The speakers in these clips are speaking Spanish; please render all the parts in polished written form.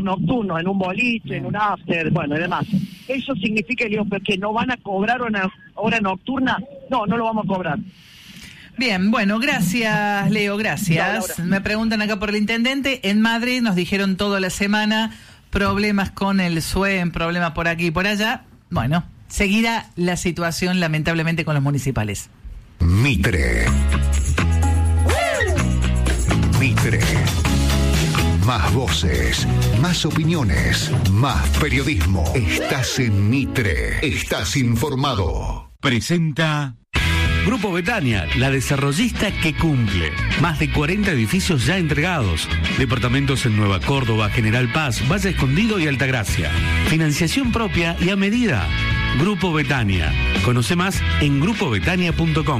nocturnos, en un boliche, en un after, bueno, y demás. ¿Eso significa, que no van a cobrar una hora nocturna? No lo vamos a cobrar. Bien, bueno, gracias, Leo, gracias. Me preguntan acá por el intendente. En Madrid nos dijeron toda la semana problemas con el SUEM, problemas por aquí y por allá. Bueno, seguirá la situación, lamentablemente, con los municipales. Mitre. Mitre. Más voces, más opiniones, más periodismo. Estás en Mitre. Estás informado. Presenta Grupo Betania, la desarrollista que cumple. Más de 40 edificios ya entregados. Departamentos en Nueva Córdoba, General Paz, Valle Escondido y Altagracia. Financiación propia y a medida. Grupo Betania. Conoce más en grupobetania.com.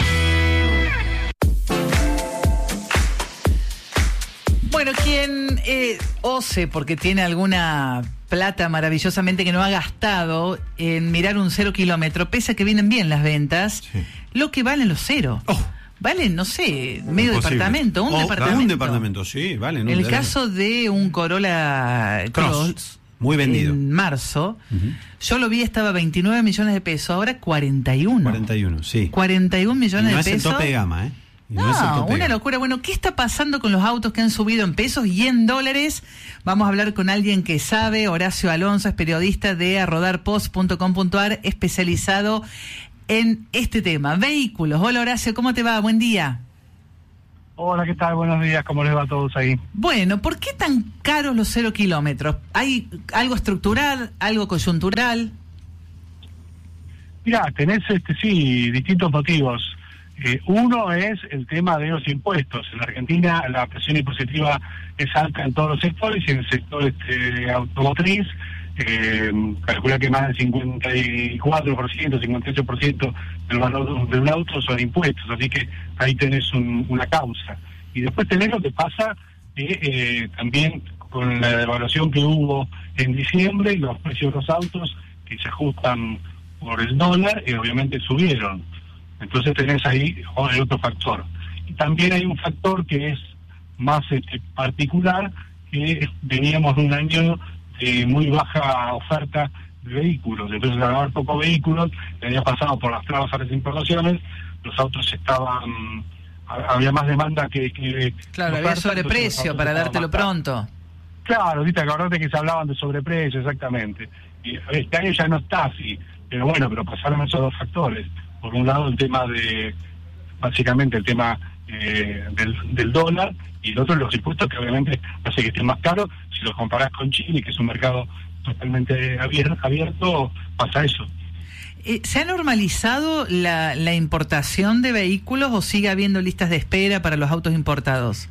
Bueno, quien ose, porque tiene alguna plata maravillosamente que no ha gastado en mirar un 0 kilómetro, pese a que vienen bien las ventas, sí, lo que valen los cero. Valen, no sé, medio departamento, un departamento. Un departamento, sí, valen. En el caso de un Corolla Cross, muy vendido. En marzo, yo lo vi, estaba 29 millones de pesos, ahora 41. 41, sí. 41 millones de pesos. No es el tope de gama, ¿eh? No, una locura. Bueno, ¿qué está pasando con los autos que han subido en pesos y en dólares? Vamos a hablar con alguien que sabe. Horacio Alonso es periodista de arodarpost.com.ar, especializado en este tema, vehículos. Hola, Horacio, ¿cómo te va? Buen día. Hola, ¿qué tal? Buenos días, ¿cómo les va a todos ahí? Bueno, ¿por qué tan caros los 0 kilómetros? ¿Hay algo estructural, algo coyuntural? Mirá, tenés distintos motivos. Uno es el tema de los impuestos. En la Argentina la presión impositiva es alta en todos los sectores, y en el sector automotriz calcula que más del 54%, 58% del valor de un auto son impuestos, así que ahí tenés una causa. Y después tenés lo que pasa también con la devaluación que hubo en diciembre, los precios de los autos que se ajustan por el dólar, obviamente subieron. Entonces tenés ahí otro factor. Y también hay un factor que es más particular, que veníamos de un año de muy baja oferta de vehículos. Entonces, al haber pocos vehículos, el año pasado por las trabas a las importaciones, los autos había más demanda que claro, había sobreprecio para dártelo pronto. Claro, viste, acordate que se hablaban de sobreprecio, exactamente. Y este año ya no está así, pero pasaron esos dos factores. Por un lado básicamente el tema del dólar, y el otro los impuestos, que obviamente hace que esté más caro. Si lo comparás con Chile, que es un mercado totalmente abierto, pasa eso. ¿Se ha normalizado la importación de vehículos o sigue habiendo listas de espera para los autos importados?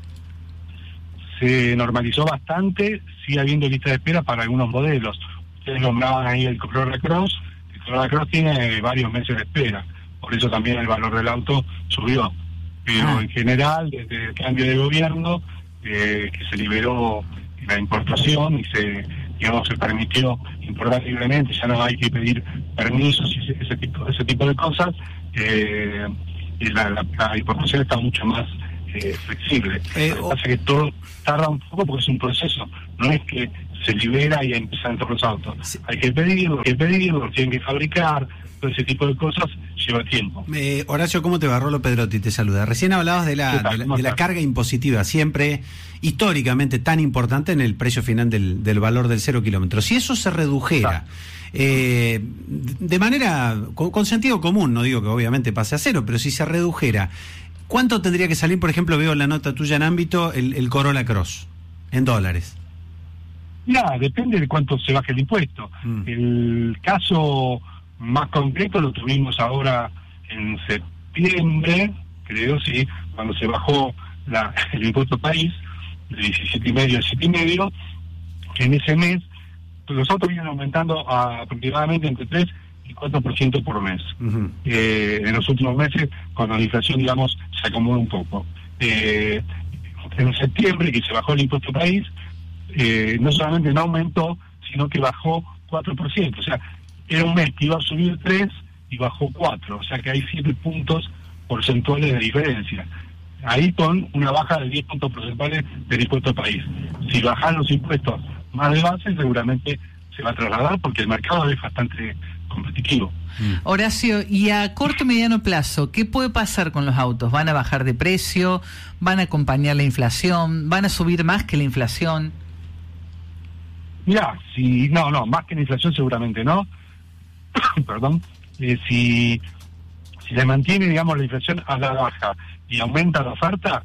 Se normalizó bastante, sigue habiendo listas de espera para algunos modelos. Ustedes nombraban ahí el Corolla Cross. El Corolla Cross tiene varios meses de espera. Por eso también el valor del auto subió. Pero en general, desde el cambio de gobierno, que se liberó la importación y se permitió importar libremente, ya no hay que pedir permisos y ese tipo de cosas, la importación está mucho más flexible. Lo que pasa es que todo tarda un poco porque es un proceso, no es que se libera y empiezan todos los autos. Sí. Hay que pedirlo, tienen que fabricar. Ese tipo de cosas lleva tiempo. Horacio, ¿cómo te va? Rolo Pedrotti te saluda. Recién hablabas de la carga impositiva, siempre históricamente tan importante en el precio final del valor del 0 kilómetro. Si eso se redujera de manera con sentido común, no digo que obviamente pase a cero, pero si se redujera, ¿cuánto tendría que salir? Por ejemplo, veo la nota tuya en ámbito, el Corolla Cross, en dólares. Mira, depende de cuánto se baje el impuesto. El caso más concreto lo tuvimos ahora en septiembre, creo, sí, cuando se bajó el impuesto país de 17,5 a 7,5, que en ese mes los autos vienen aumentando aproximadamente entre 3 y 4% por mes. En los últimos meses, cuando la inflación, se acomoda un poco. En septiembre, que se bajó el impuesto país, no solamente no aumentó, sino que bajó 4%. O sea, era un mes que iba a subir 3 y bajó 4. O sea que hay 7 puntos porcentuales de diferencia. Ahí con una baja de 10 puntos porcentuales del impuesto país. Si bajan los impuestos más de base seguramente se va a trasladar porque el mercado es bastante competitivo. Horacio, y a corto y mediano plazo, ¿qué puede pasar con los autos? ¿Van a bajar de precio? ¿Van a acompañar la inflación? ¿Van a subir más que la inflación? Mirá, no, más que la inflación seguramente no. Perdón. Si se mantiene, digamos, la inflación a la baja y aumenta la oferta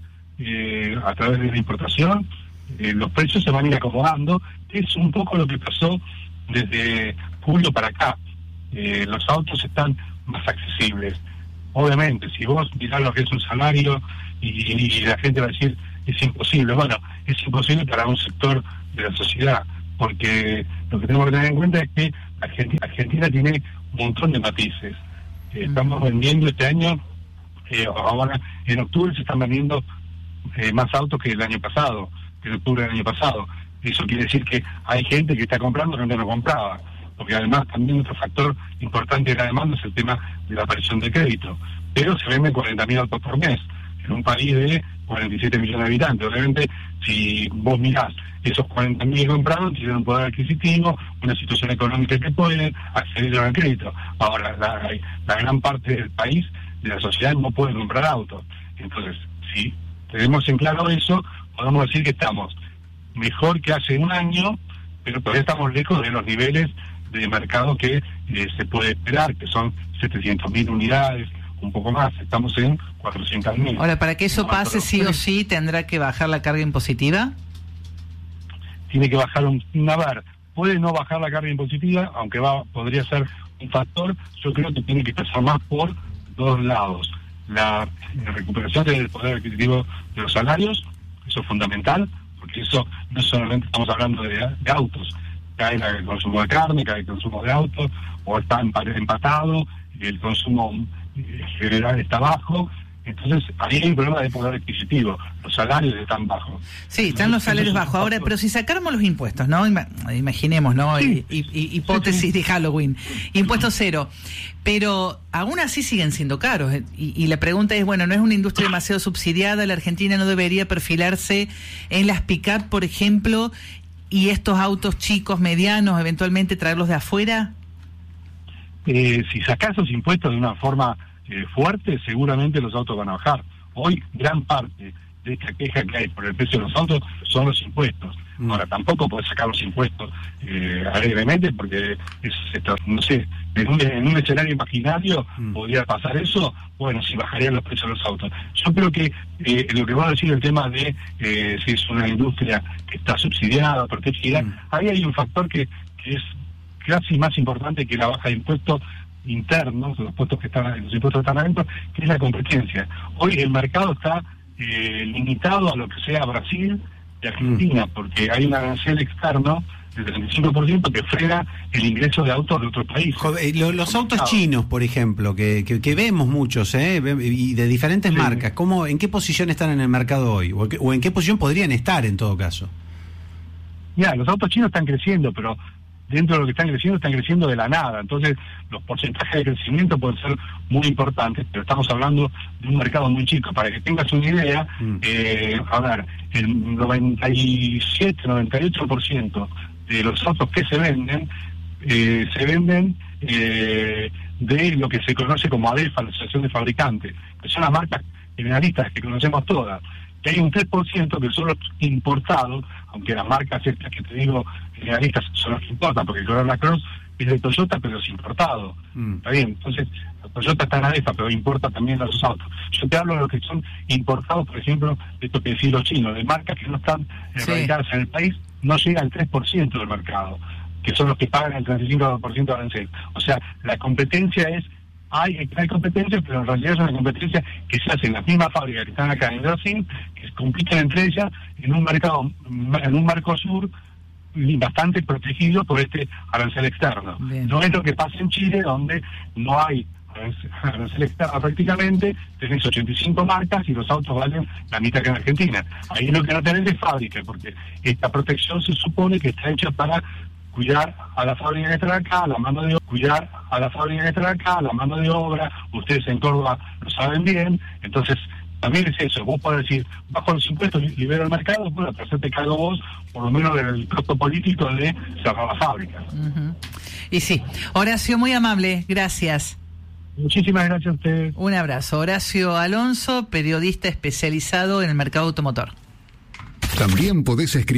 a través de la importación, los precios se van a ir acomodando. Es un poco lo que pasó desde julio para acá. Los autos están más accesibles. Obviamente, si vos mirás lo que es un salario y la gente va a decir es imposible. Bueno, es imposible para un sector de la sociedad, porque lo que tenemos que tener en cuenta es que Argentina tiene un montón de matices. Estamos vendiendo este año, ahora en octubre se están vendiendo más autos que el año pasado, que en octubre del año pasado. Eso quiere decir que hay gente que está comprando que antes no compraba, porque además también otro factor importante de la demanda es el tema de la aparición de crédito. Pero se venden 40.000 autos por mes en un país de 47 millones de habitantes. Obviamente, si vos mirás esos 40.000 comprados, tienen un poder adquisitivo, una situación económica que pueden acceder al crédito. Ahora, la gran parte del país, de la sociedad, no puede comprar autos. Entonces, si tenemos en claro eso, podemos decir que estamos mejor que hace un año, pero todavía estamos lejos de los niveles de mercado que se puede esperar, que son 700.000 unidades, un poco más. Estamos en 400.000. Ahora, para que eso pase, sí o sí, ¿tendrá que bajar la carga impositiva? Tiene que bajar puede no bajar la carga impositiva, aunque podría ser un factor. Yo creo que tiene que pasar más por dos lados. La recuperación del poder adquisitivo de los salarios, eso es fundamental, porque eso no solamente estamos hablando de autos, cae el consumo de carne, cae el consumo de autos, o está empatado, el consumo general está bajo. Entonces, ahí hay un problema de poder adquisitivo. Los salarios están bajos. Sí, están los salarios bajos. Ahora, pero si sacáramos los impuestos, ¿no? Imaginemos, ¿no? Sí. Hipótesis de Halloween. Impuesto cero. Pero aún así siguen siendo caros. Y la pregunta es, bueno, ¿no es una industria demasiado subsidiada? ¿La Argentina no debería perfilarse en las pick-up, por ejemplo, y estos autos chicos, medianos, eventualmente traerlos de afuera? Si sacás esos impuestos de una forma fuerte, seguramente los autos van a bajar. Hoy gran parte de esta queja que hay por el precio de los autos son los impuestos. Ahora, tampoco podés sacar los impuestos alegremente, porque no sé, en un escenario imaginario podría pasar eso. Bueno, si bajarían los precios de los autos. Yo creo que lo que va a decir el tema de si es una industria que está subsidiada, protegida, ahí hay un factor que es casi más importante que la baja de impuestos internos, los impuestos que están adentro, que es la competencia. Hoy el mercado está limitado a lo que sea Brasil y Argentina, porque hay un arancel externo del 35% que frena el ingreso de autos de otros países. Los autos chinos, por ejemplo, que vemos muchos, y de diferentes marcas, ¿en qué posición están en el mercado hoy? ¿O en qué posición podrían estar en todo caso? Ya, los autos chinos están creciendo, pero dentro de lo que están creciendo de la nada. Entonces, los porcentajes de crecimiento pueden ser muy importantes, pero estamos hablando de un mercado muy chico. Para que tengas una idea, el 97-98% de los autos que se venden de lo que se conoce como ADEFA, la Asociación de Fabricantes, que son las marcas generalistas que conocemos todas. Que hay un 3% que son los importados, aunque las marcas estas que te digo generalistas son los que importan, porque el Corolla Cross es de Toyota, pero es importado. Está bien, entonces Toyota está en ADEFA, pero importa también a sus autos. Yo te hablo de los que son importados, por ejemplo, de esto que decís los chinos, de marcas que no están radicadas en el país, no llega al 3% del mercado, que son los que pagan el 35% de arancel. O sea, la competencia hay competencia, pero en realidad es una competencia que se hace en las mismas fábricas que están acá en Brasil, que compiten entre ellas en un mercado, en un Mercosur bastante protegido por este arancel externo. Bien. No es lo que pasa en Chile, donde no hay arancel externo prácticamente, tenés 85 marcas y los autos valen la mitad que en Argentina. Ahí lo que no tenés es fábrica, porque esta protección se supone que está hecha para cuidar a la fábrica que está acá, la mano de obra, ustedes en Córdoba lo saben bien. Entonces, también es eso. Vos podés decir, bajo los impuestos libero el mercado, bueno, pero hacerte cargo vos, por lo menos del costo político de cerrar la fábrica. Y sí, Horacio, muy amable, gracias. Muchísimas gracias a ustedes. Un abrazo. Horacio Alonso, periodista especializado en el mercado automotor. También podés escribir